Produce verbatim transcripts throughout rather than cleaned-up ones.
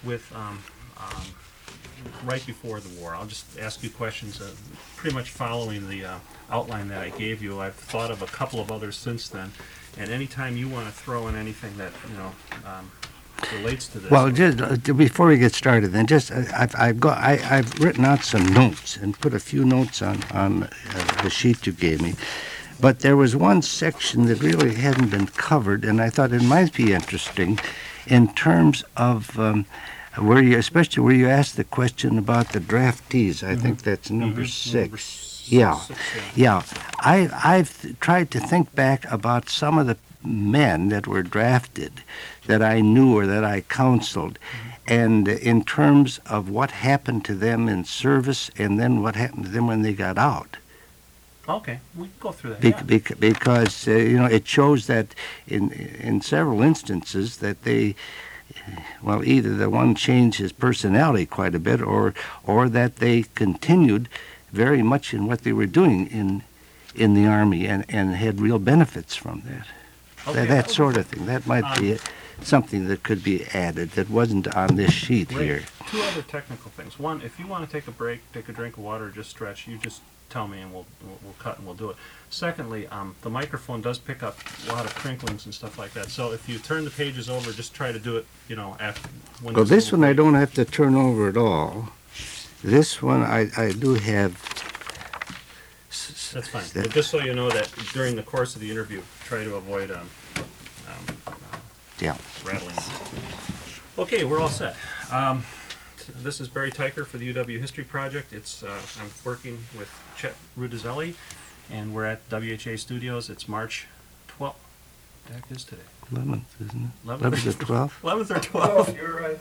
with um, um, right before the war. I'll just ask you questions uh, pretty much following the uh, outline that I gave you. I've thought of a couple of others since then, and anytime you want to throw in anything that, you know, um, relates to this. Well, just uh, before we get started, then just uh, I've I've got I, I've written out some notes and put a few notes on on uh, the sheet you gave me, but there was one section that really hadn't been covered, and I thought it might be interesting, in terms of um, where you, especially where you asked the question about the draftees. I mm-hmm. think that's number mm-hmm. six. Number s- yeah, six, yeah. I I've tried to think back about some of the men that were drafted that I knew or that I counseled, mm-hmm. and in terms of what happened to them in service and then what happened to them when they got out. Okay, we can go through that. Be- yeah. be- because, uh, you know, it shows that in in several instances that they, well, either the one changed his personality quite a bit or or that they continued very much in what they were doing in in the Army and, and had real benefits from that. Okay, that, that okay. sort of thing. That might Um, be it, something that could be added that wasn't on this sheet Great. here. Two other technical things. One, if you want to take a break, take a drink of water, or just stretch, you just tell me and we'll we'll, we'll cut and we'll do it. Secondly, um, the microphone does pick up a lot of crinklings and stuff like that. So if you turn the pages over, just try to do it, you know, after. When Well, there's this a one I little don't have to turn over at all. This one I, I do have. s- s- That's fine. that- But just so you know that during the course of the interview, try to avoid um, um, uh, Yeah. rattling. Okay, we're all set. Um, t- this is Barry Tyker for the U W History Project. It's uh, I'm working with Chet Rudizelli, and we're at W H A Studios. It's March twelfth. What the heck is today? eleventh, isn't it? eleventh. eleventh or twelfth? eleventh or twelfth? You're right.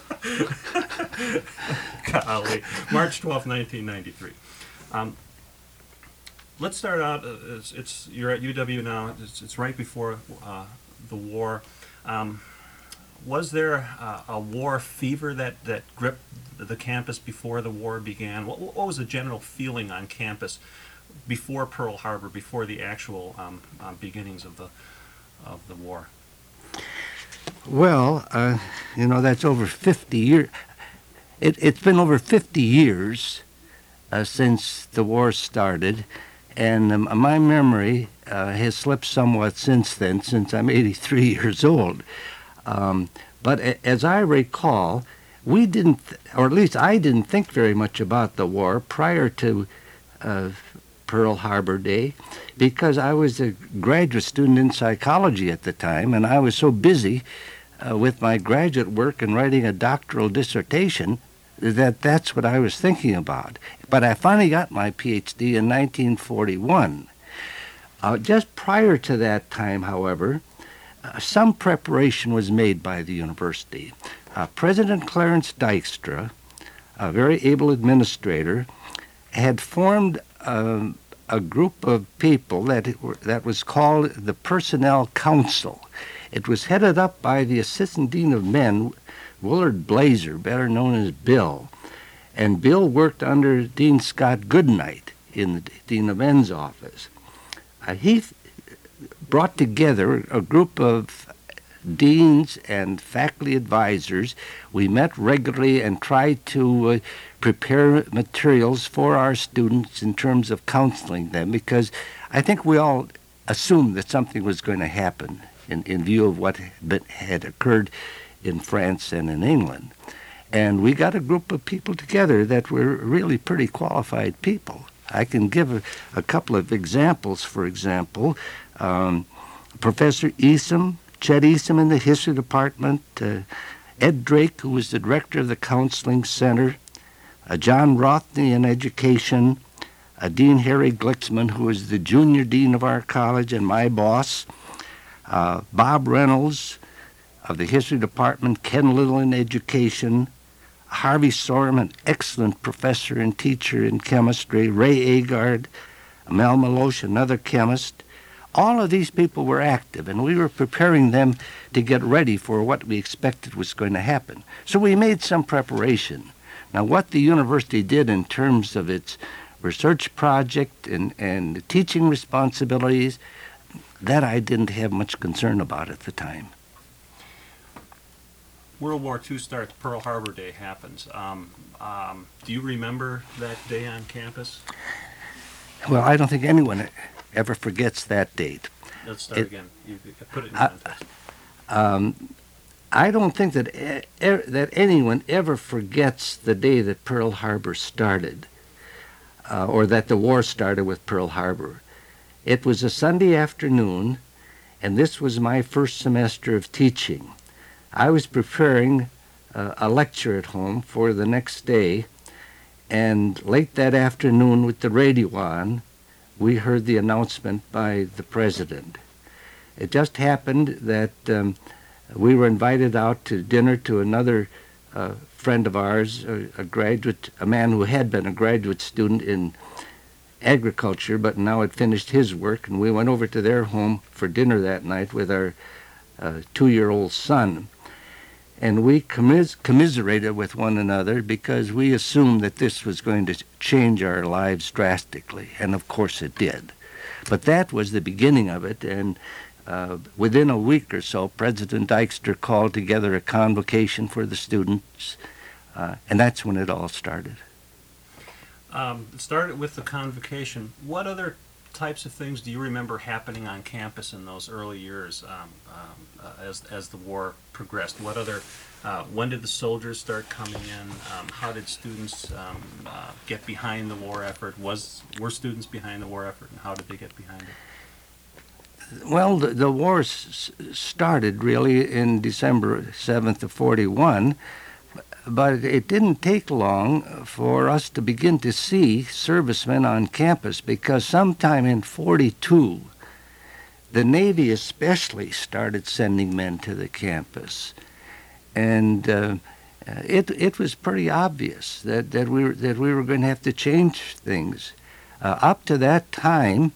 Golly. March twelfth, nineteen ninety-three. Um, let's start out. Uh, it's, it's you're at U W now. It's, it's right before uh, the war. Um, was there uh, a war fever that, that gripped the campus before the war began? What, what was the general feeling on campus before Pearl Harbor, before the actual um, um, beginnings of the of the war? Well, uh, you know, that's over fifty years. It, it's been over fifty years uh, since the war started, and um, my memory uh, has slipped somewhat since then, since I'm eighty-three years old. Um, but a- as I recall, we didn't, th- or at least I didn't think very much about the war prior to uh, Pearl Harbor Day, because I was a graduate student in psychology at the time, and I was so busy uh, with my graduate work and writing a doctoral dissertation that that's what I was thinking about. But I finally got my P H D in nineteen forty-one. Uh, just prior to that time, however, uh, some preparation was made by the university. Uh, President Clarence Dykstra, a very able administrator, had formed um, a group of people that it were, that was called the Personnel Council. It was headed up by the Assistant Dean of Men, Willard Blazer, better known as Bill. And Bill worked under Dean Scott Goodnight in the Dean of Men's office. Uh, he f- brought together a group of deans and faculty advisors. We met regularly and tried to uh, prepare materials for our students in terms of counseling them, because I think we all assumed that something was going to happen in, in view of what had had occurred in France and in England. And we got a group of people together that were really pretty qualified people. I can give a, a couple of examples. For example, um, Professor Easom, Chet Easom in the history department, uh, Ed Drake, who was the director of the counseling center, uh, John Rothney in education, uh, Dean Harry Glicksman, who was the junior dean of our college and my boss, uh, Bob Reynolds of the history department, Ken Little in education, Harvey Sorum, an excellent professor and teacher in chemistry, Ray Agard, Mel Maloche, another chemist. All of these people were active, and we were preparing them to get ready for what we expected was going to happen. So we made some preparation. Now, what the university did in terms of its research project and, and teaching responsibilities, that I didn't have much concern about at the time. World War Two starts, Pearl Harbor Day happens. Um, um, do you remember that day on campus? Well, I don't think anyone ever forgets that date. Let's start It- again. You, you put it in I- context. Um, I don't think that e- e- that anyone ever forgets the day that Pearl Harbor started, uh, or that the war started with Pearl Harbor. It was a Sunday afternoon, and this was my first semester of teaching. I was preparing uh, a lecture at home for the next day, and late that afternoon with the radio on, we heard the announcement by the president. It just happened that um, we were invited out to dinner to another uh, friend of ours, a, a graduate, a man who had been a graduate student in agriculture, but now had finished his work, and we went over to their home for dinner that night with our uh, two-year-old son. And we commis- commiserated with one another because we assumed that this was going to change our lives drastically, and of course it did. But that was the beginning of it, and uh, within a week or so, President Dykstra called together a convocation for the students, uh, and that's when it all started. Um, it started with the convocation. What other types of things do you remember happening on campus in those early years um, um, uh, as as the war progressed? What other, uh, when did the soldiers start coming in? Um, how did students um, uh, get behind the war effort? Was were students behind the war effort, and how did they get behind it? Well, the, the war s- started really in December seventh of forty-one, but it didn't take long for us to begin to see servicemen on campus, because sometime in forty-two, the Navy especially started sending men to the campus. And uh, it it was pretty obvious that, that, we were, that we were going to have to change things. Uh, up to that time,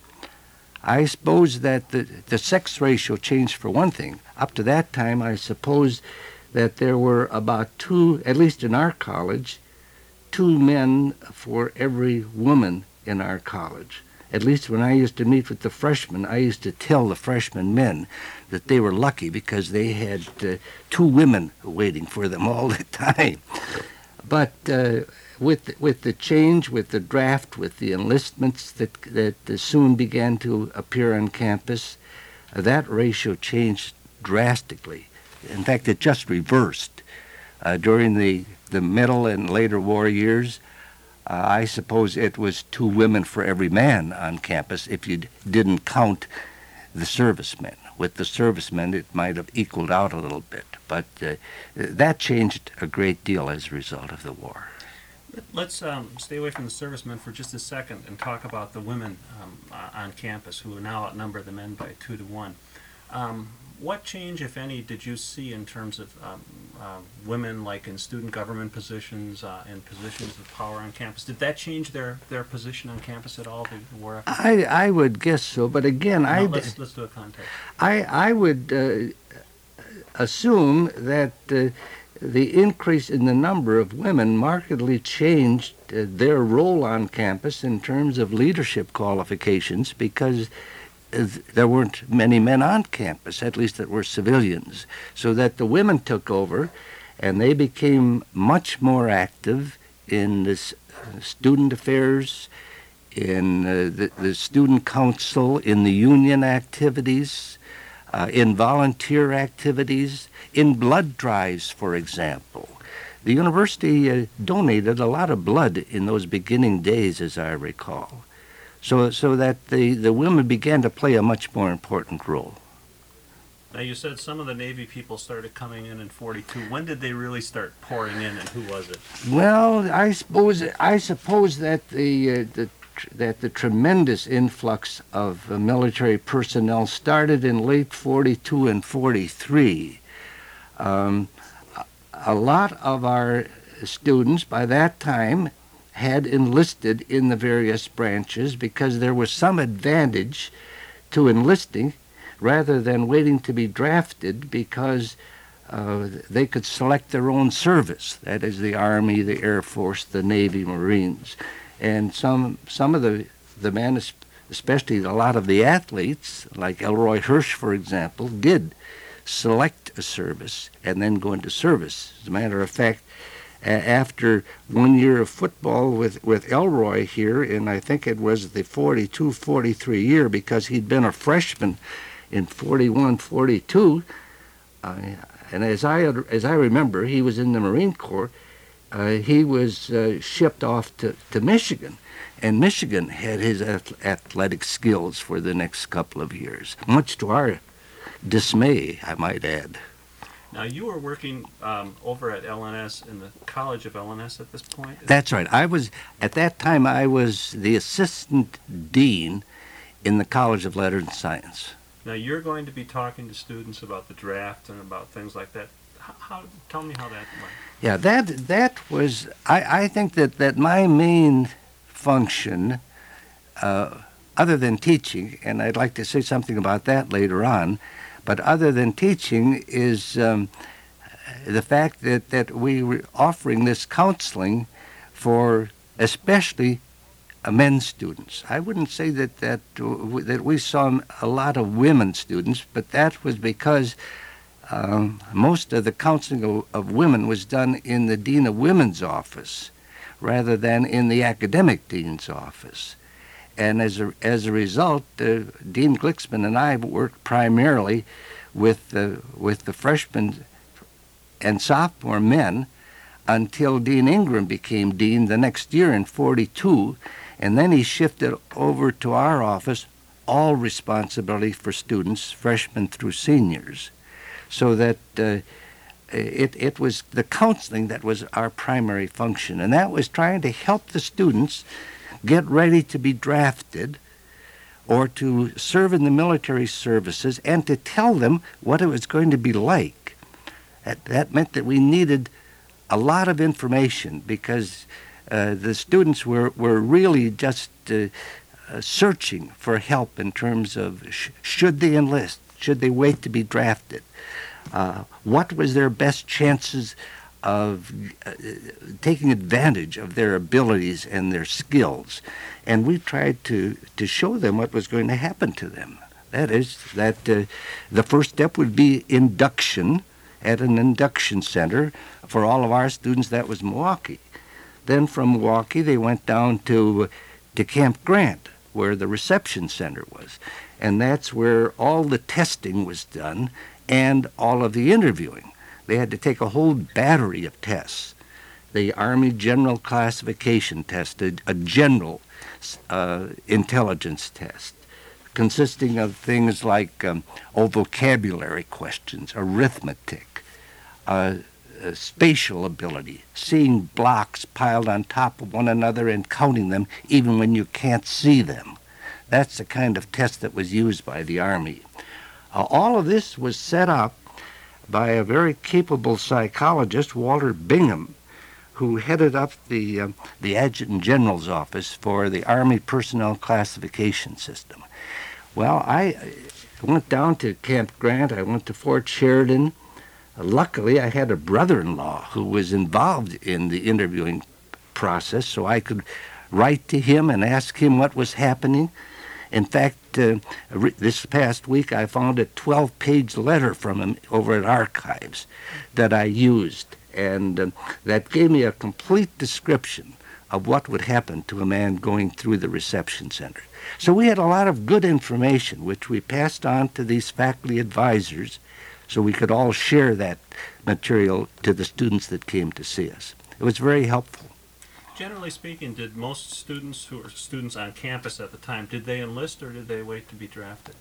I suppose that the, the sex ratio changed for one thing. Up to that time, I suppose that there were about two, at least in our college, two men for every woman in our college. At least when I used to meet with the freshmen, I used to tell the freshman men that they were lucky because they had uh, two women waiting for them all the time. But uh, with with the change, with the draft, with the enlistments that that soon began to appear on campus, uh, that ratio changed drastically. In fact, it just reversed. Uh, during the, the middle and later war years, uh, I suppose it was two women for every man on campus if you d- didn't count the servicemen. With the servicemen, it might have equaled out a little bit, but uh, that changed a great deal as a result of the war. Let's um, stay away from the servicemen for just a second and talk about the women um, uh, on campus, who now outnumber the men by two to one. Um, what change, if any, did you see in terms of um, uh, women, like in student government positions, uh, in positions of power on campus? Did that change their, their position on campus at all? The war effort? I I would guess so, but again, No, I let's let's do a context. I I would uh, assume that uh, the increase in the number of women markedly changed uh, their role on campus in terms of leadership qualifications, because uh, there weren't many men on campus, at least that were civilians, so that the women took over, and they became much more active in this uh, student affairs, in uh, the, the student council, in the union activities, uh, in volunteer activities, in blood drives, for example. The university uh, donated a lot of blood in those beginning days, as I recall, so so that the, the women began to play a much more important role. Now, you said some of the Navy people started coming in in forty-two. When did they really start pouring in, and who was it? Well, I suppose I suppose that the uh, the that the tremendous influx of uh, military personnel started in late forty-two and forty-three. Um, a lot of our students by that time had enlisted in the various branches because there was some advantage to enlisting rather than waiting to be drafted, because uh, they could select their own service, that is the Army, the Air Force, the Navy, Marines. And some some of the, the men, especially a lot of the athletes, like Elroy Hirsch, for example, did select a service and then go into service. As a matter of fact, a- after one year of football with, with Elroy here, and I think it was the forty-two forty-three year, because he'd been a freshman in forty-one forty-two, uh, and as I as I remember, he was in the Marine Corps. Uh, he was uh, shipped off to, to Michigan, and Michigan had his ath- athletic skills for the next couple of years, much to our dismay, I might add. Now, you were working um, over at L N S, in the College of L N S at this point? That's right. I was, at that time, I was the assistant dean in the College of Letters and Science. Now, you're going to be talking to students about the draft and about things like that. How, how tell me how that went. Yeah, that that was, I, I think that, that my main function, uh, other than teaching, and I'd like to say something about that later on, but other than teaching is um, the fact that, that we were offering this counseling for especially uh, men students. I wouldn't say that, that, uh, that we saw a lot of women students, but that was because um, most of the counseling of, of women was done in the Dean of Women's office rather than in the academic dean's office. And as a, as a result, uh, Dean Glicksman and I worked primarily with the, with the freshmen and sophomore men until Dean Ingram became dean the next year in forty-two, and then he shifted over to our office all responsibility for students, freshmen through seniors, so that uh, it, it was the counseling that was our primary function, and that was trying to help the students get ready to be drafted or to serve in the military services, and to tell them what it was going to be like. That, that meant that we needed a lot of information, because uh, the students were, were really just uh, uh, searching for help in terms of sh- should they enlist, should they wait to be drafted, uh, what was their best chances of uh, taking advantage of their abilities and their skills. And we tried to, to show them what was going to happen to them. That is, that uh, the first step would be induction at an induction center. For all of our students, that was Milwaukee. Then from Milwaukee, they went down to, to Camp Grant, where the reception center was. And that's where all the testing was done and all of the interviewing. They had to take a whole battery of tests. The Army General Classification test, a, a general uh, intelligence test, consisting of things like um, oh, vocabulary questions, arithmetic, uh, uh, spatial ability, seeing blocks piled on top of one another and counting them even when you can't see them. That's the kind of test that was used by the Army. Uh, all of this was set up by a very capable psychologist, Walter Bingham, who headed up the, uh, the Adjutant General's office for the Army Personnel Classification System. Well, I went down to Camp Grant. I went to Fort Sheridan. Luckily, I had a brother-in-law who was involved in the interviewing process, so I could write to him and ask him what was happening. In fact, uh, re- this past week I found a twelve-page letter from him over at Archives that I used, and uh, that gave me a complete description of what would happen to a man going through the reception center. So we had a lot of good information, which we passed on to these faculty advisors so we could all share that material to the students that came to see us. It was very helpful. Generally speaking, did most students who were students on campus at the time, did they enlist or did they wait to be drafted?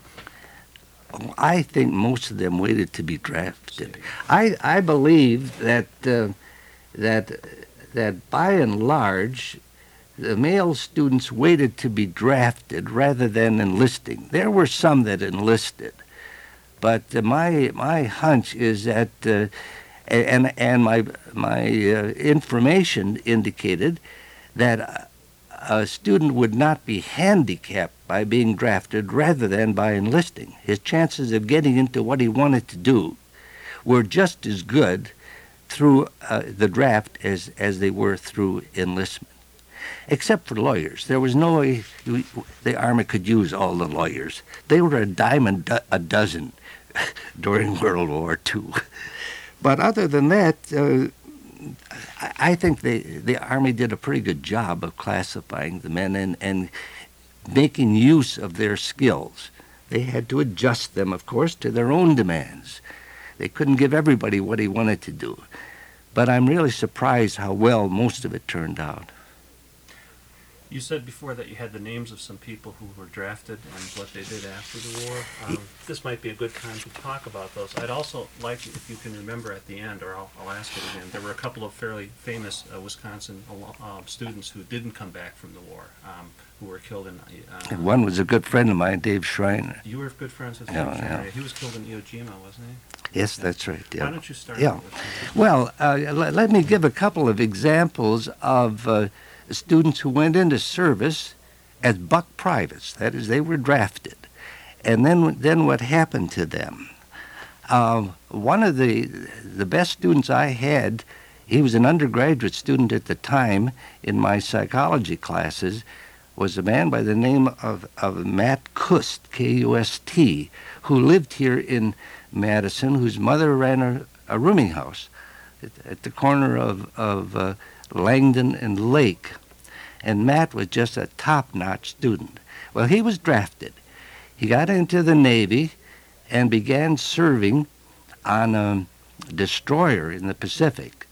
I think most of them waited to be drafted. I, I believe that uh, that that by and large, the male students waited to be drafted rather than enlisting. There were some that enlisted, but uh, my my hunch is that, uh, and and my my uh, information indicated that a student would not be handicapped by being drafted rather than by enlisting. His chances of getting into what he wanted to do were just as good through uh, the draft as, as they were through enlistment. Except for lawyers. There was no way the Army could use all the lawyers. They were a dime and do- a dozen during World War Two. But other than that, uh, I, I think the the Army did a pretty good job of classifying the men and, and making use of their skills. They had to adjust them, of course, to their own demands. They couldn't give everybody what he wanted to do. But I'm really surprised how well most of it turned out. You said before that you had the names of some people who were drafted and what they did after the war. Um, this might be a good time to talk about those. I'd also like, if you can remember at the end, or I'll, I'll ask it again, there were a couple of fairly famous uh, Wisconsin uh, students who didn't come back from the war, um, who were killed in... Uh, And one was a good friend of mine, Dave Schreiner. You were good friends with Dave Yeah, Schreiner. yeah. He was killed in Iwo Jima, wasn't he? Yes, that's right. Yeah. Why don't you start Yeah. with him? Well, uh, let, let me give a couple of examples of uh, students who went into service as buck privates. That is, they were drafted. And then then what happened to them? Um, one of the the best students I had, he was an undergraduate student at the time in my psychology classes, was a man by the name of, of Matt Kust, K U S T, who lived here in Madison, whose mother ran a, a rooming house at, at the corner of, of uh, Langdon and Lake. And Matt was just a top-notch student. Well, he was drafted. He got into the Navy and began serving on a destroyer in the Pacific.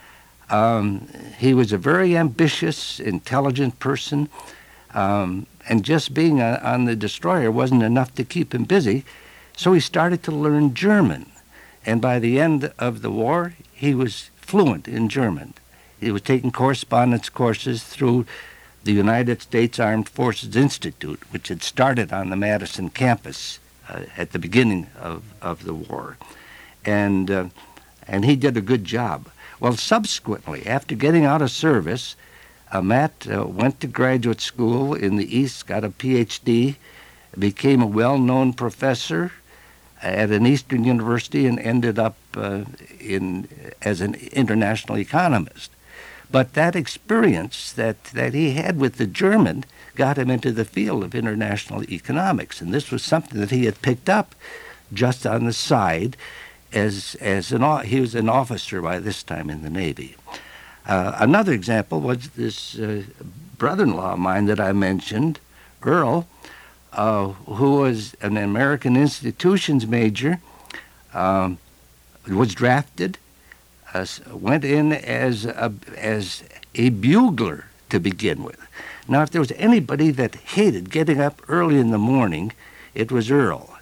Um, he was a very ambitious, intelligent person, um, and just being on, on the destroyer wasn't enough to keep him busy, so he started to learn German. And by the end of the war, he was fluent in German. He was taking correspondence courses through the United States Armed Forces Institute, which had started on the Madison campus uh, at the beginning of, of the war. And, uh, and he did a good job. Well, subsequently, after getting out of service, uh, Matt uh, went to graduate school in the East, got a P H D, became a well-known professor at an Eastern university, and ended up uh, in as an international economist. But that experience that, that he had with the German got him into the field of international economics, and this was something that he had picked up just on the side as as an o- he was an officer by this time in the Navy. Uh, another example was this uh, brother-in-law of mine that I mentioned, Earl, uh, who was an American institutions major, um, was drafted. Uh, went in as a, as a bugler to begin with. Now, if there was anybody that hated getting up early in the morning, it was Earl.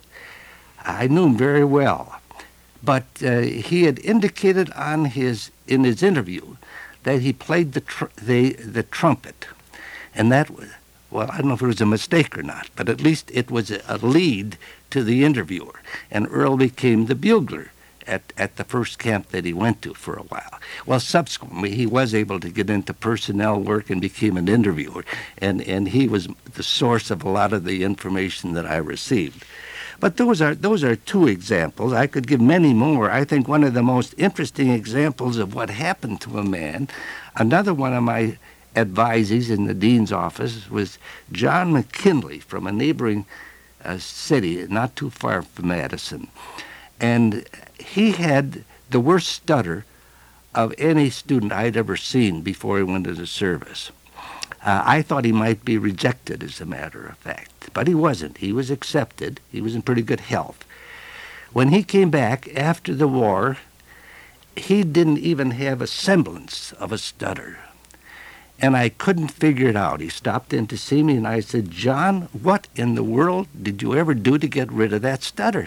I knew him very well, but uh, he had indicated on his in his interview that he played the tr- the the trumpet, and that was, well, I don't know if it was a mistake or not, but at least it was a, a lead to the interviewer, and Earl became the bugler at, at the first camp that he went to for a while. Well, subsequently, he was able to get into personnel work and became an interviewer, and, and he was the source of a lot of the information that I received. But those are those are two examples. I could give many more. I think one of the most interesting examples of what happened to a man, another one of my advisees in the dean's office was John McKinley from a neighboring uh, city not too far from Madison. And he had the worst stutter of any student I'd ever seen before he went into service. Uh, I thought he might be rejected, as a matter of fact, but he wasn't. He was accepted. He was in pretty good health. When he came back after the war, he didn't even have a semblance of a stutter. And I couldn't figure it out. He stopped in to see me, and I said, "John, what in the world did you ever do to get rid of that stutter?"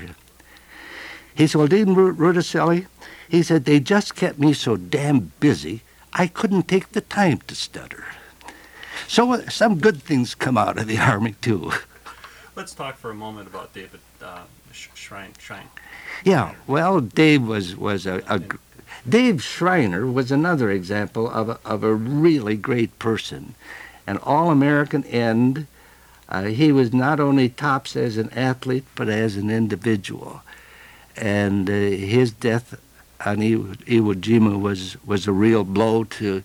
He said, "Well, Dean Rudicelli," he said, "they just kept me so damn busy, I couldn't take the time to stutter." So uh, some good things come out of the Army, too. Let's talk for a moment about David uh, Schrein. Schrein. Yeah, well, Dave was, was a, a... Dave Schreiner was another example of a, of a really great person. An all-American end. Uh, he was not only tops as an athlete, but as an individual. And uh, his death on Iwo, Iwo Jima was, was a real blow to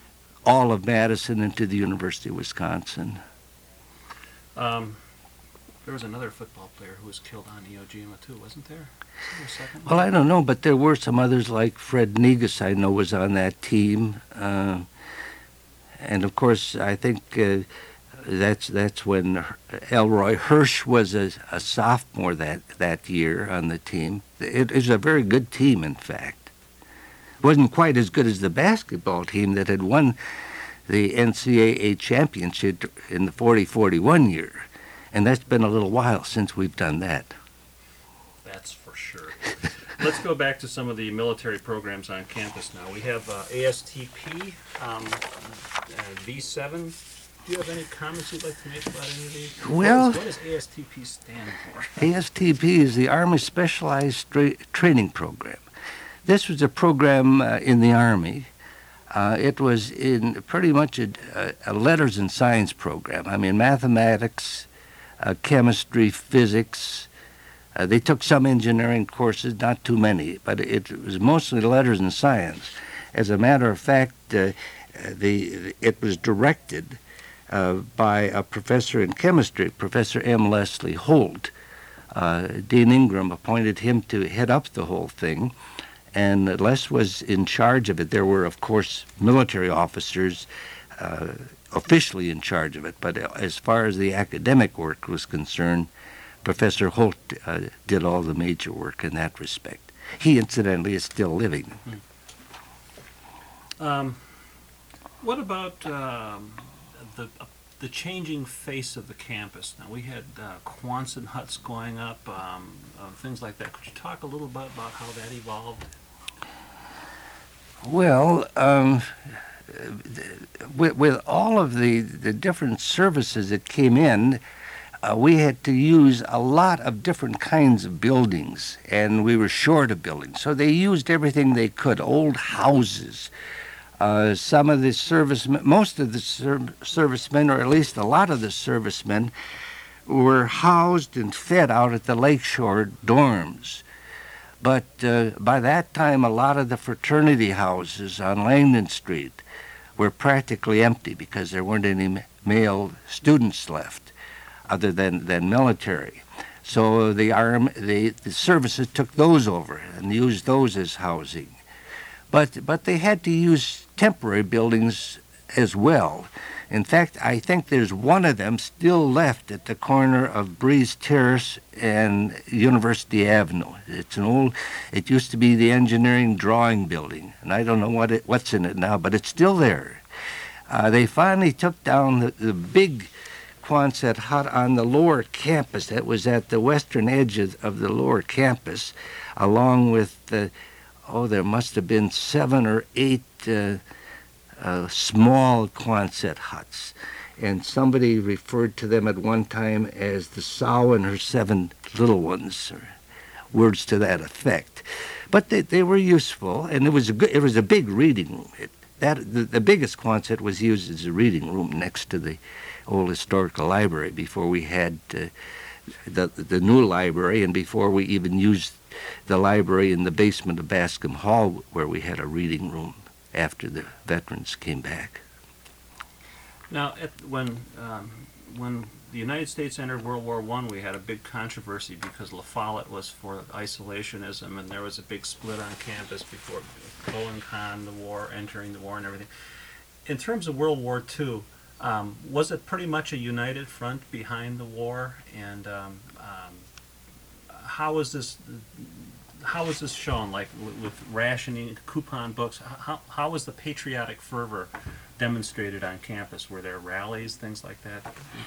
all of Madison and to the University of Wisconsin. Um, there was another football player who was killed on Iwo Jima too, wasn't there? Was there a second Well, one? I don't know, but there were some others like Fred Negus, I know, was on that team. Uh, and, of course, I think uh, that's that's when Elroy Hirsch was a, a sophomore that, that year on the team. It is a very good team, in fact. Wasn't quite as good as the basketball team that had won the N C double A championship in the forty forty-one year. And that's been a little while since we've done that. That's for sure. Let's go back to some of the military programs on campus now. We have uh, A S T P, um, uh, V seven. Do you have any comments you'd like to make about any of these? Well, what does, what does A S T P stand for? A S T P is the Army Specialized Tra- Training Program. This was a program uh, in the Army. Uh, it was in pretty much a, a letters and science program. I mean, mathematics, uh, chemistry, physics. Uh, they took some engineering courses, not too many, but it was mostly letters and science. As a matter of fact, uh, the it was directed uh, by a professor in chemistry, Professor M. Leslie Holt. Uh, Dean Ingram appointed him to head up the whole thing, and Les was in charge of it. There were, of course, military officers uh, officially in charge of it, but as far as the academic work was concerned, Professor Holt uh, did all the major work in that respect. He, incidentally, is still living. Um, what about um, the uh, the changing face of the campus? Now, we had uh, Quonset huts going up, um, uh, things like that. Could you talk a little bit about how that evolved? Well, um, with, with all of the, the different services that came in, uh, we had to use a lot of different kinds of buildings, and we were short of buildings. So they used everything they could, old houses. Uh, some of the servicemen, most of the ser- servicemen, or at least a lot of the servicemen, were housed and fed out at the lakeshore dorms. But uh, by that time, a lot of the fraternity houses on Langdon Street were practically empty because there weren't any male students left other than, than military. So the, arm, the, the services took those over and used those as housing. But, but they had to use temporary buildings as well. In fact, I think there's one of them still left at the corner of Breeze Terrace and University Avenue. It's an old, it used to be the engineering drawing building, and I don't know what it, what's in it now, but it's still there. Uh, they finally took down the, the big Quonset hut on the lower campus that was at the western edge of, of the lower campus, along with the, oh, there must have been seven or eight uh, Uh, small Quonset huts, and somebody referred to them at one time as the sow and her seven little ones, or words to that effect. But they, they were useful, and it was a good, it was a big reading room. It, that the, the biggest Quonset was used as a reading room next to the old historical library before we had uh, the the new library, and before we even used the library in the basement of Bascom Hall, where we had a reading room after the veterans came back. Now, at, when um, when the United States entered World War One, we had a big controversy because La Follette was for isolationism, and there was a big split on campus before going on the war, entering the war, and everything. In terms of World War Two, um, was it pretty much a united front behind the war? And um, um, how was this? How was this shown, like with rationing, coupon books? How, how was the patriotic fervor demonstrated on campus? Were there rallies, things like that?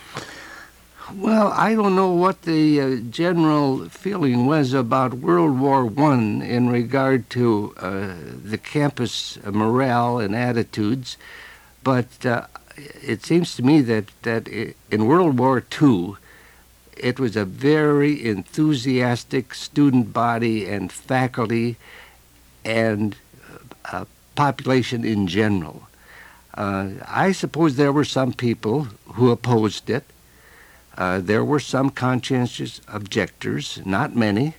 Well, I don't know what the uh, general feeling was about World War One in regard to uh, the campus morale and attitudes, but uh, it seems to me that, that in World War Two, it was a very enthusiastic student body and faculty and uh, population in general. Uh, I suppose there were some people who opposed it. Uh, there were some conscientious objectors, not many.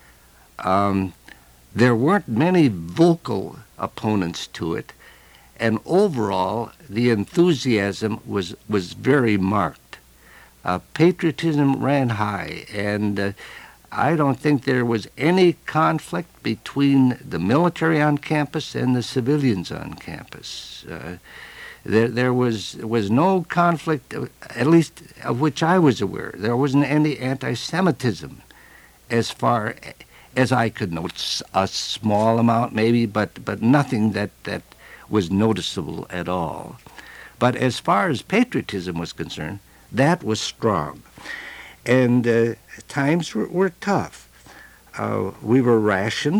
Um, there weren't many vocal opponents to it, and overall the enthusiasm was, was very marked. uh, patriotism ran high, and uh, I don't think there was any conflict between the military on campus and the civilians on campus. Uh, there, there was was no conflict, uh, at least of which I was aware. There wasn't any anti-Semitism, as far as I could note. A small amount, maybe, but but nothing that that was noticeable at all. But as far as patriotism was concerned, that was strong. And uh, times were, were tough. Uh, we were rationed.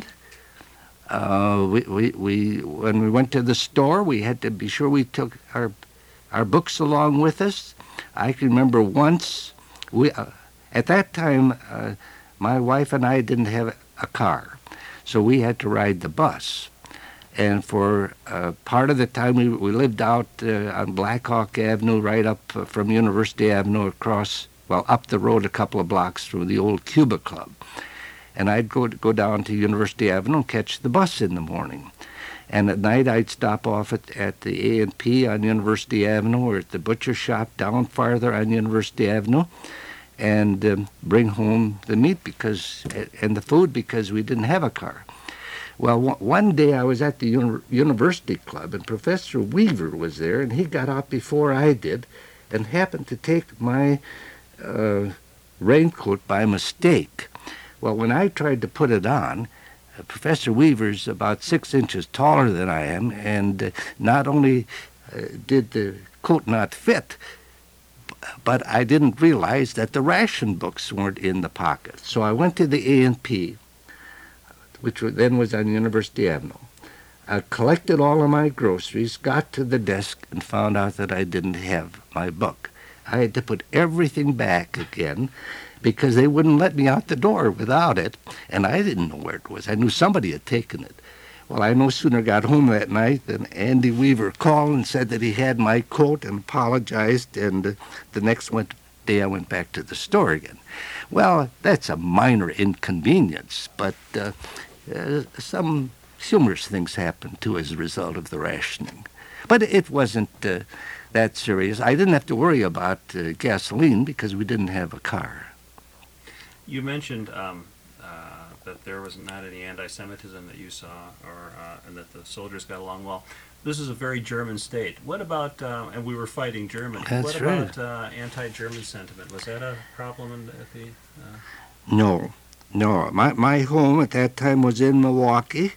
Uh, we, we, we, when we went to the store, we had to be sure we took our, our books along with us. I can remember once, we, uh, at that time, uh, my wife and I didn't have a car, so we had to ride the bus. And for uh, part of the time, we, we lived out uh, on Black Hawk Avenue, right up uh, from University Avenue across, well, up the road a couple of blocks from the old Cuba Club. And I'd go go down to University Avenue and catch the bus in the morning. And at night, I'd stop off at, at the A and P on University Avenue or at the butcher shop down farther on University Avenue and um, bring home the meat because and the food because we didn't have a car. Well, one day I was at the uni- University Club, and Professor Weaver was there, and he got out before I did and happened to take my uh, raincoat by mistake. Well, when I tried to put it on, uh, Professor Weaver's about six inches taller than I am, and uh, not only uh, did the coat not fit, but I didn't realize that the ration books weren't in the pocket. So I went to the A and P, which then was on University Avenue. I collected all of my groceries, got to the desk, and found out that I didn't have my book. I had to put everything back again because they wouldn't let me out the door without it, and I didn't know where it was. I knew somebody had taken it. Well, I no sooner got home that night than Andy Weaver called and said that he had my coat and apologized, and uh, the next went, day I went back to the store again. Well, that's a minor inconvenience, but uh, uh, some humorous things happened, too, as a result of the rationing. But it wasn't uh, that serious. I didn't have to worry about uh, gasoline because we didn't have a car. You mentioned um, uh, that there was not any anti-Semitism that you saw, or uh, and that the soldiers got along well. This is a very German state. What about, uh, and we were fighting Germany. That's what right. about uh, anti-German sentiment? Was that a problem in, at the... Uh... No, no. My, my home at that time was in Milwaukee.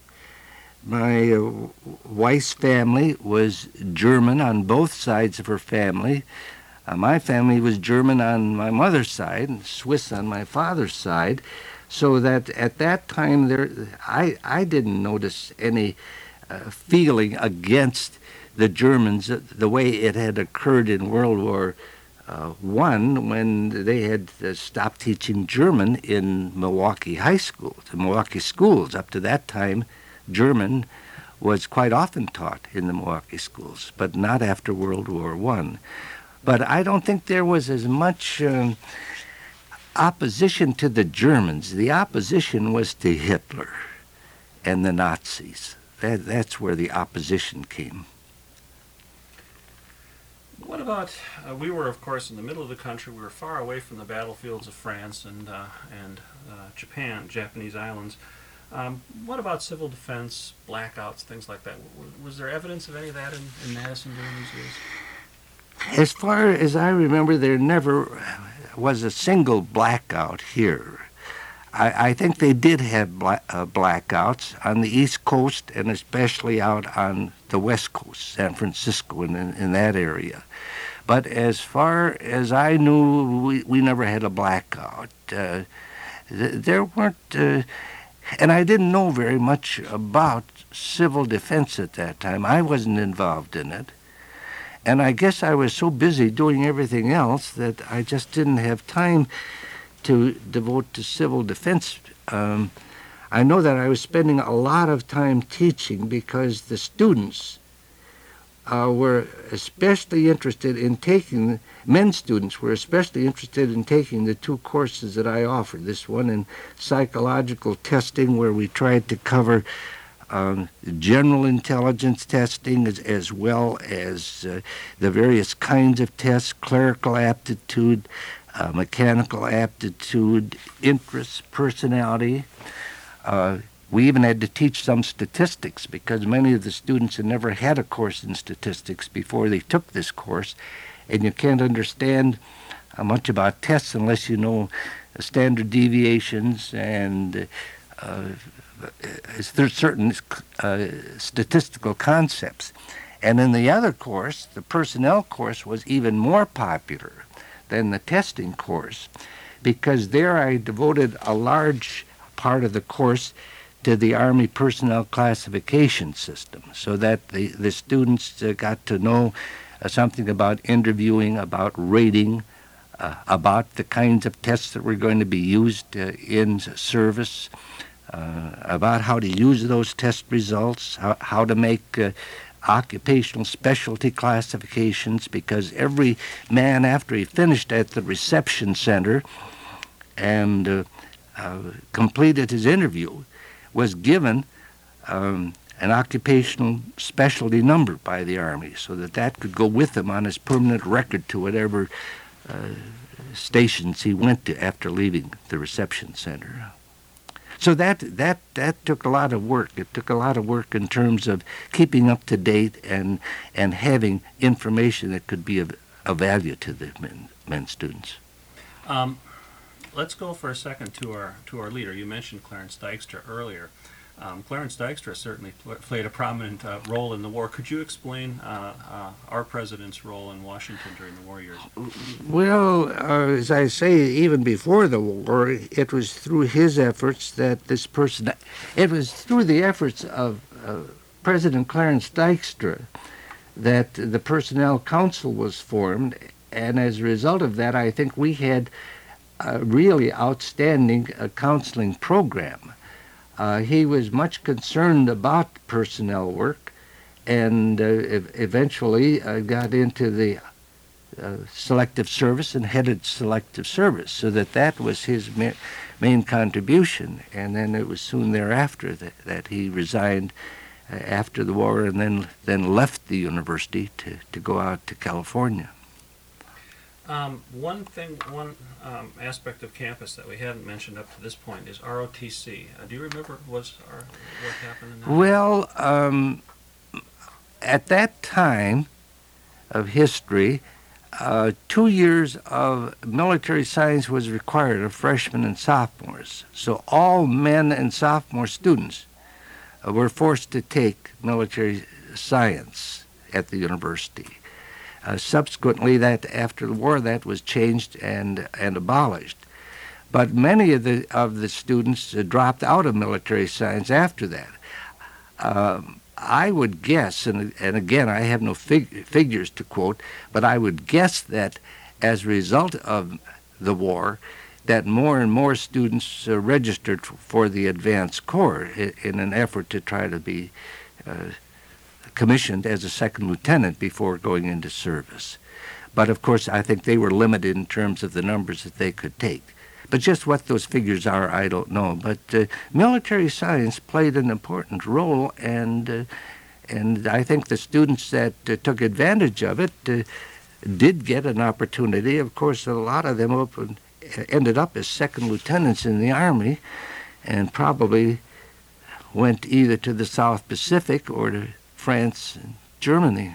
My uh, wife's family was German on both sides of her family. Uh, my family was German on my mother's side and Swiss on my father's side, so that at that time there, I, I didn't notice any uh, feeling against the Germans uh, the way it had occurred in World War uh, One when they had uh, stopped teaching German in Milwaukee high school, the Milwaukee schools. Up to that time, German was quite often taught in the Milwaukee schools, but not after World War One. But I don't think there was as much um, opposition to the Germans. The opposition was to Hitler and the Nazis. That, that's where the opposition came. What about, uh, we were, of course, in the middle of the country. We were far away from the battlefields of France and, uh, and uh, Japan, Japanese islands. Um, what about civil defense, blackouts, things like that? W- was there evidence of any of that in, in Madison during these years? As far as I remember, there never was a single blackout here. I, I think they did have black, uh, blackouts on the East Coast and especially out on the West Coast, San Francisco and in, in that area. But as far as I knew, we, we never had a blackout. Uh, th- there weren't... Uh, And I didn't know very much about civil defense at that time. I wasn't involved in it. And I guess I was so busy doing everything else that I just didn't have time to devote to civil defense. Um, I know that I was spending a lot of time teaching because the students uh, were especially interested in taking, men students were especially interested in taking the two courses that I offered. This one in psychological testing, where we tried to cover um, general intelligence testing, as, as well as uh, the various kinds of tests, clerical aptitude, uh, mechanical aptitude, interests, personality. Uh, we even had to teach some statistics because many of the students had never had a course in statistics before they took this course, and you can't understand uh, much about tests unless you know uh, standard deviations and uh, there's certain uh, statistical concepts. And in the other course, the personnel course was even more popular than the testing course, because there I devoted a large part of the course to the Army personnel classification system, so that the, the students uh, got to know uh, something about interviewing, about rating, uh, about the kinds of tests that were going to be used uh, in service, uh, about how to use those test results, how, how to make uh, occupational specialty classifications, because every man, after he finished at the reception center and uh, uh, completed his interview, was given um, an occupational specialty number by the Army, so that that could go with him on his permanent record to whatever uh, stations he went to after leaving the reception center. So that, that, that took a lot of work. It took a lot of work in terms of keeping up to date and, and having information that could be of, of value to the men, men students. Um, let's go for a second to our to our leader. You mentioned Clarence Dykstra earlier. Um, Clarence Dykstra certainly pl- played a prominent uh, role in the war. Could you explain uh, uh, our president's role in Washington during the war years? Well, uh, as I say, even before the war, it was through his efforts that this person, it was through the efforts of uh, President Clarence Dykstra that the Personnel Council was formed, and as a result of that, I think we had a really outstanding uh, counseling program. Uh, he was much concerned about personnel work, and uh, ev- eventually uh, got into the uh, selective service and headed selective service, so that that was his ma- main contribution. And then it was soon thereafter that, that he resigned uh, after the war, and then then left the university to, to go out to California. Um, one thing, one um, aspect of campus that we haven't mentioned up to this point is R O T C. Uh, do you remember was our, what happened in that? Well, um, at that time of history, uh, two years of military science was required of freshmen and sophomores. So all men and sophomore students uh, were forced to take military science at the university. Uh, subsequently, that after the war, that was changed and and abolished. But many of the of the students uh, dropped out of military science after that. Um, I would guess, and and again, I have no fig- figures to quote, but I would guess that as a result of the war, that more and more students uh, registered for the advanced corps in, in an effort to try to be Uh, commissioned as a second lieutenant before going into service. But of course, I think they were limited in terms of the numbers that they could take. But just what those figures are, I don't know. But uh, military science played an important role, and uh, and I think the students that uh, took advantage of it uh, did get an opportunity. Of course, a lot of them opened, ended up as second lieutenants in the Army, and probably went either to the South Pacific or to France and Germany.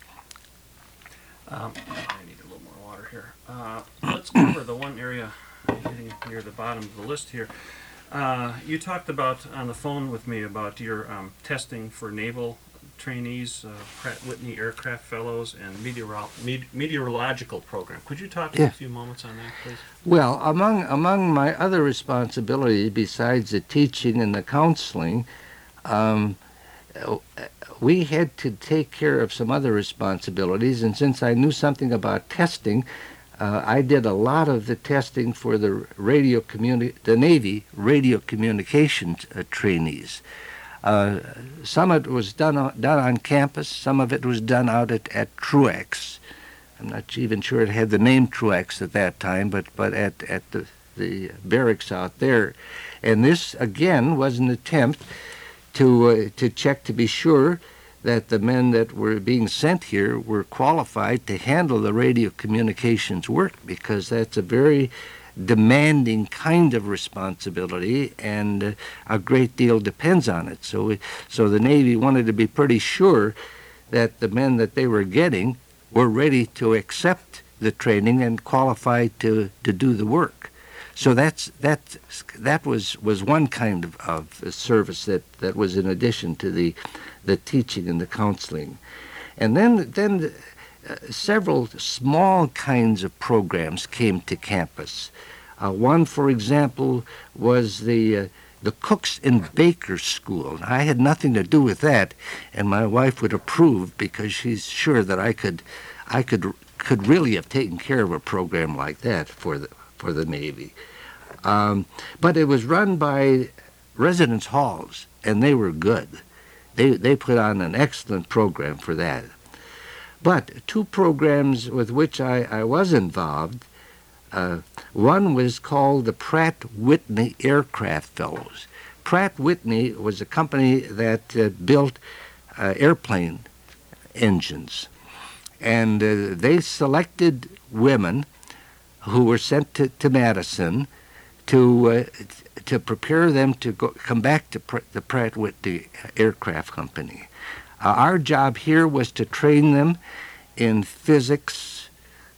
Um, I need a little more water here. Uh, let's cover the one area getting near the bottom of the list here. Uh, you talked about on the phone with me about your um, testing for naval trainees, uh, Pratt Whitney Aircraft Fellows, and meteoro- me- meteorological program. Could you talk Yeah. a few moments on that, please? Well, among among my other responsibilities, besides the teaching and the counseling, um, we had to take care of some other responsibilities, and since I knew something about testing, uh, I did a lot of the testing for the radio communi- the Navy radio communications uh, trainees. Uh, some of it was done on, done on campus, some of it was done out at, at Truex. I'm not even sure it had the name Truex at that time, but, but at, at the, the barracks out there. And this, again, was an attempt to uh, to check to be sure that the men that were being sent here were qualified to handle the radio communications work, because that's a very demanding kind of responsibility, and uh, a great deal depends on it. So, we, so the Navy wanted to be pretty sure that the men that they were getting were ready to accept the training and qualified to, to do the work. So that's that that was, was one kind of, of service that, that was in addition to the the teaching and the counseling. And then then uh, several small kinds of programs came to campus. Uh, one, for example, was the uh, the Cooks and Bakers School. I had nothing to do with that, and my wife would approve because she's sure that I could I could could really have taken care of a program like that for the for the Navy. Um, but it was run by residence halls, and they were good. They they put on an excellent program for that. But two programs with which I, I was involved, uh, one was called the Pratt Whitney Aircraft Fellows. Pratt Whitney was a company that uh, built uh, airplane engines, and uh, they selected women who were sent to, to Madison to uh, to prepare them to go, come back to pr- the Pratt Whitney Aircraft Company. Uh, our job here was to train them in physics,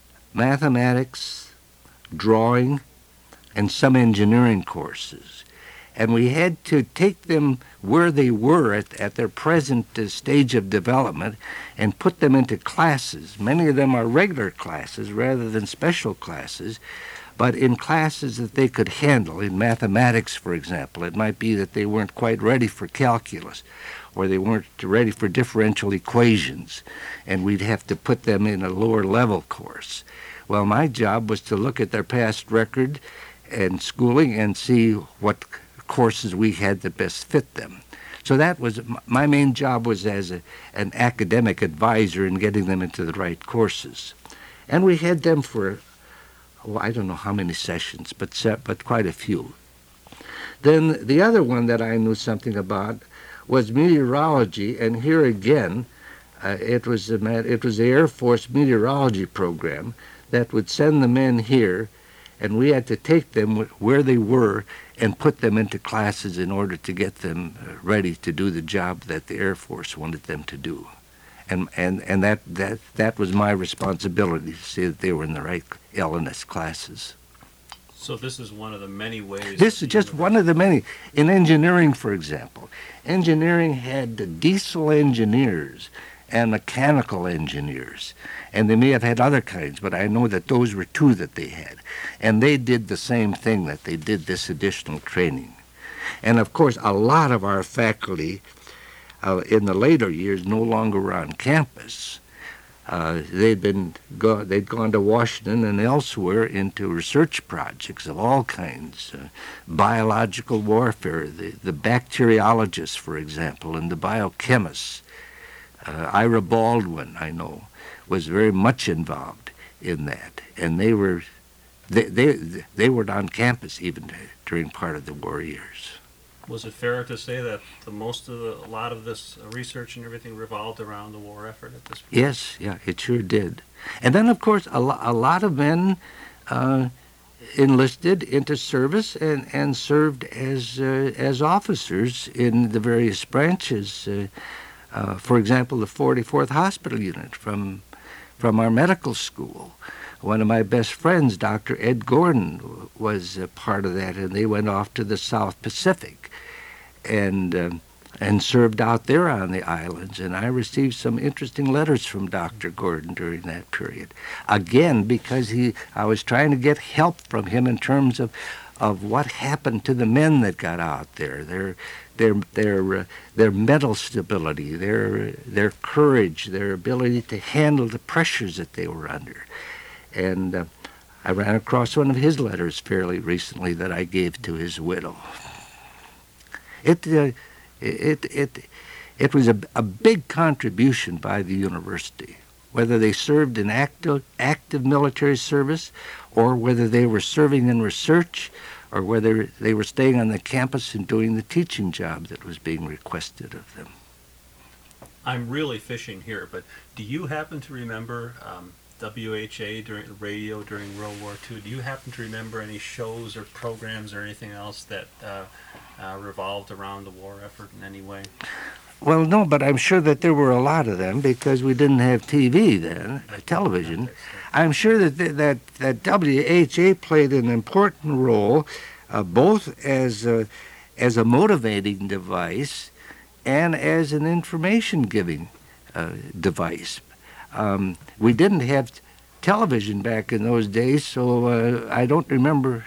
mathematics, drawing, and some engineering courses. And we had to take them where they were at, at their present uh, stage of development and put them into classes. Many of them are regular classes rather than special classes, but in classes that they could handle. In mathematics, for example, it might be that they weren't quite ready for calculus, or they weren't ready for differential equations, and we'd have to put them in a lower level course. Well, my job was to look at their past record and schooling and see what courses we had that best fit them. So that was, my main job was as a, an academic advisor in getting them into the right courses. And we had them for, oh, I don't know how many sessions, but set, but quite a few. Then the other one that I knew something about was meteorology, and here again, uh, it was a, it was the Air Force meteorology program that would send the men here, and we had to take them where they were and put them into classes in order to get them ready to do the job that the Air Force wanted them to do. And and, and that, that, that was my responsibility, to see that they were in the right L N S classes. So this is one of the many ways... This is just one of the many. In engineering, for example, engineering had diesel engineers and mechanical engineers, and they may have had other kinds, but I know that those were two that they had. And they did the same thing, that they did this additional training. And of course, a lot of our faculty uh, in the later years no longer were on campus. Uh, they'd been go, they'd gone to Washington and elsewhere into research projects of all kinds, uh, biological warfare, the, the bacteriologists, for example, and the biochemists. Uh, Ira Baldwin, I know, was very much involved in that, and they were they they they were on campus even during part of the war years. Was it fair to say that the most of the, a lot of this research and everything revolved around the war effort at this point? Yes, yeah, it sure did. And then, of course, a, lo- a lot of men uh, enlisted into service and, and served as uh, as officers in the various branches. Uh, uh, for example, the forty-fourth Hospital Unit from from our medical school. One of my best friends, Doctor Ed Gordon, was a part of that, and they went off to the South Pacific and uh, and served out there on the islands. And I received some interesting letters from Doctor Gordon during that period. Again, because he, I was trying to get help from him in terms of, of what happened to the men that got out there, their their their uh, their mental stability, their their courage, their ability to handle the pressures that they were under. And uh, I ran across one of his letters fairly recently that I gave to his widow. It uh, it it it was a, a big contribution by the university, whether they served in active active military service, or whether they were serving in research, or whether they were staying on the campus and doing the teaching job that was being requested of them. I'm really fishing here, but do you happen to remember um, W H A during radio during World War Two? Do you happen to remember any shows or programs or anything else that uh, uh, revolved around the war effort in any way? Well, no, but I'm sure that there were a lot of them because we didn't have T V then, uh, television. I'm sure that th- that that W H A played an important role, uh, both as a, as a motivating device and as an information-giving uh, device. Um, we didn't have t- television back in those days, so uh, I don't remember.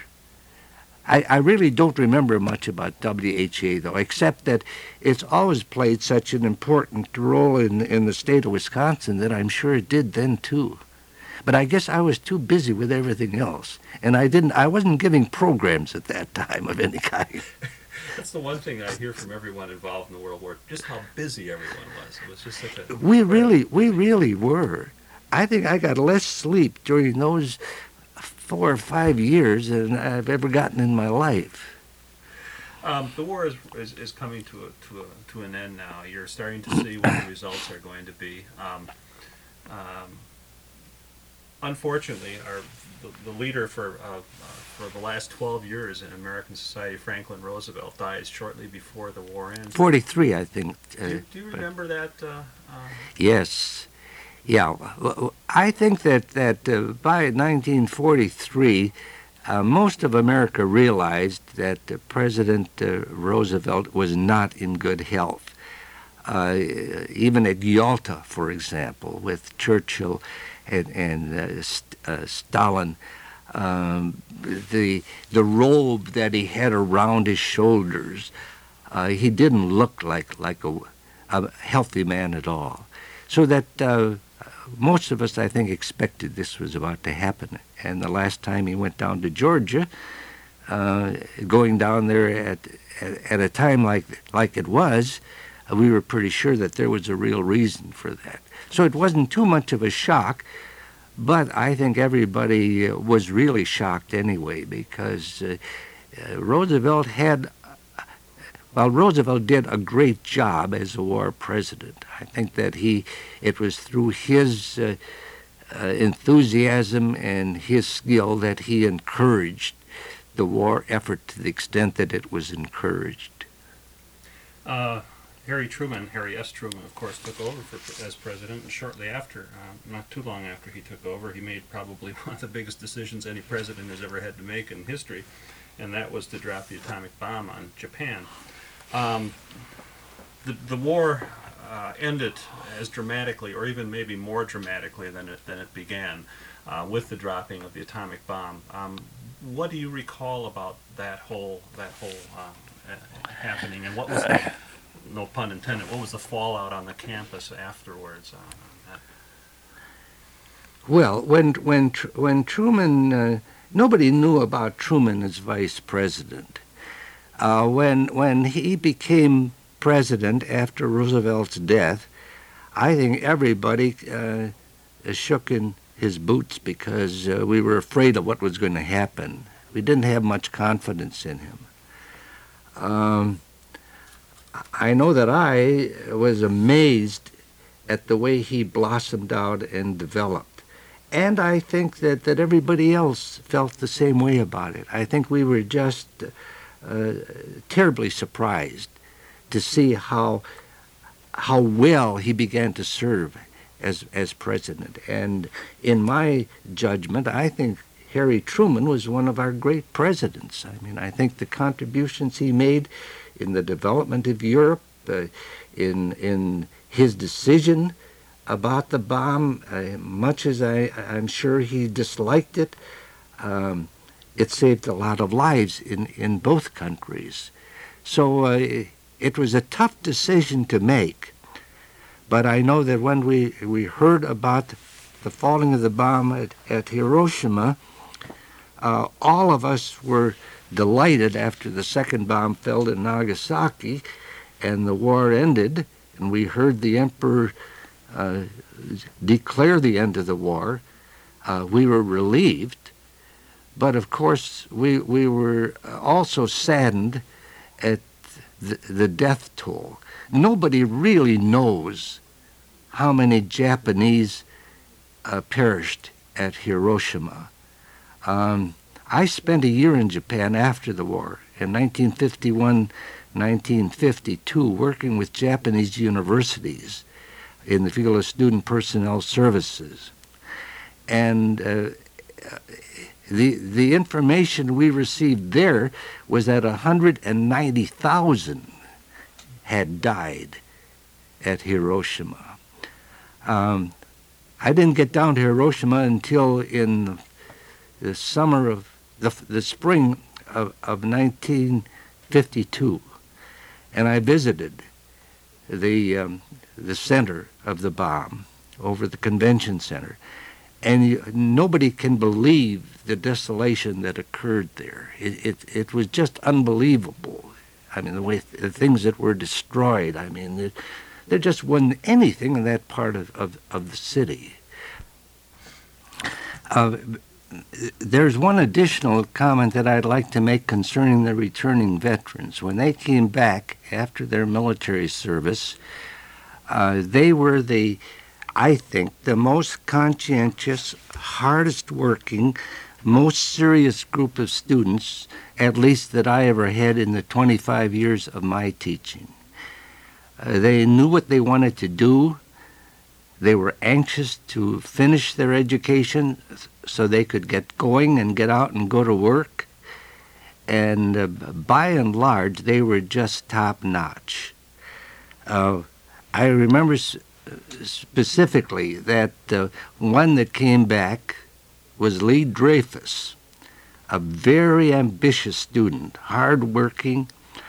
I, I really don't remember much about W H A, though, except that it's always played such an important role in, in the state of Wisconsin that I'm sure it did then, too. But I guess I was too busy with everything else, and I didn't. I wasn't giving programs at that time of any kind. That's the one thing I hear from everyone involved in the World War, just how busy everyone was. It was just such a... We really, we really were. I think I got less sleep during those four or five years than I've ever gotten in my life. Um, the war is, is, is coming to a, to a, to an end now. You're starting to see what the results are going to be. Um, um, unfortunately, our the, the leader for uh, uh, for the last twelve years in American society, Franklin Roosevelt, dies shortly before the war ends. Forty-three, I think. Uh, do, do you remember that? Uh, uh, yes. Yeah, well, I think that, that uh, by nineteen forty-three, uh, most of America realized that uh, President uh, Roosevelt was not in good health. Uh, even at Yalta, for example, with Churchill and, and uh, St- uh, Stalin, um, the, the robe that he had around his shoulders, uh, he didn't look like, like a, a healthy man at all. So that... Uh, Most of us, I think, expected this was about to happen. And the last time he went down to Georgia, uh, going down there at, at at a time like like it was, uh, we were pretty sure that there was a real reason for that. So it wasn't too much of a shock, but I think everybody uh, was really shocked anyway because uh, uh, Roosevelt had. Well, Roosevelt did a great job as a war president. I think that he, it was through his uh, uh, enthusiasm and his skill that he encouraged the war effort to the extent that it was encouraged. Uh, Harry Truman, Harry S. Truman, of course, took over for, as president, and shortly after, uh, not too long after he took over, he made probably one of the biggest decisions any president has ever had to make in history, and that was to drop the atomic bomb on Japan. Um, the, the war uh, ended as dramatically, or even maybe more dramatically than it than it began, uh, with the dropping of the atomic bomb. Um, what do you recall about that whole that whole uh, happening, and what was the, no pun intended, what was the fallout on the campus afterwards? Uh, well, when when when Truman, uh, nobody knew about Truman as vice president. Uh, when when he became president after Roosevelt's death, I think everybody uh, shook in his boots because uh, we were afraid of what was going to happen. We didn't have much confidence in him. Um, I know that I was amazed at the way he blossomed out and developed. And I think that, that everybody else felt the same way about it. I think we were just... Uh, terribly surprised to see how how well he began to serve as as president. And in my judgment, I think Harry Truman was one of our great presidents. I mean, I think the contributions he made in the development of Europe, uh, in in his decision about the bomb, uh, much as I, I'm sure he disliked it, um, it saved a lot of lives in, in both countries. So uh, it was a tough decision to make. But I know that when we, we heard about the falling of the bomb at, at Hiroshima, uh, all of us were delighted after the second bomb fell in Nagasaki and the war ended, and we heard the emperor uh, declare the end of the war. Uh, we were relieved. but of course we we were also saddened at the, the death toll. Nobody really knows how many Japanese uh, perished at Hiroshima. Um, I spent a year in Japan after the war, in nineteen fifty-one, nineteen fifty-two, working with Japanese universities in the field of student personnel services. And uh, the the information we received there was that one hundred ninety thousand had died at Hiroshima. Um, I didn't get down to Hiroshima until in the summer of the the spring of, of nineteen fifty-two, and I visited the um, the center of the bomb over the convention center, and you, nobody can believe the desolation that occurred there. It, it it was just unbelievable. I mean, the way the things that were destroyed. I mean, there, there just wasn't anything in that part of of, of the city. Uh, There's one additional comment that I'd like to make concerning the returning veterans. When they came back after their military service, uh, they were the, I think, the most conscientious, hardest working, most serious group of students, at least that I ever had in the twenty-five years of my teaching. Uh, they knew what they wanted to do. They were anxious to finish their education so they could get going and get out and go to work. And uh, by and large, they were just top-notch. Uh, I remember s- specifically that uh, one that came back was Lee Dreyfus, a very ambitious student, hard-working,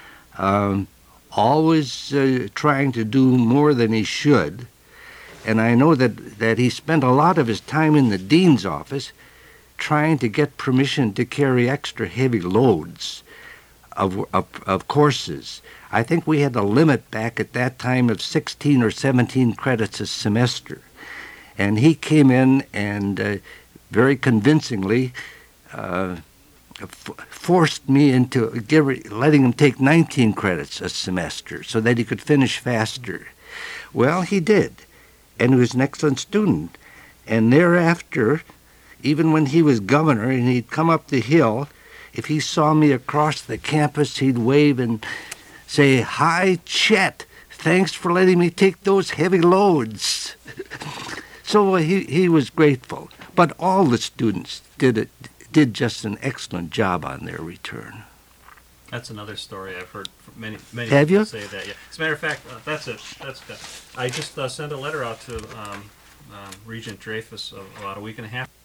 um, always uh, trying to do more than he should. And I know that, that he spent a lot of his time in the dean's office trying to get permission to carry extra heavy loads of, of, of courses. I think we had a limit back at that time of sixteen or seventeen credits a semester. And he came in and uh, very convincingly uh, f- forced me into give, letting him take nineteen credits a semester so that he could finish faster. Well, he did. And he was an excellent student. And thereafter, even when he was governor and he'd come up the hill, if he saw me across the campus, he'd wave and say, "Hi, Chet, thanks for letting me take those heavy loads." So uh, he, he was grateful. But all the students did it, did just an excellent job on their return. That's another story I've heard from many many Have people you? say that. Yeah. As a matter of fact, uh, that's it. That's that. I just uh, sent a letter out to um, um, Regent Dreyfus uh, about a week and a half.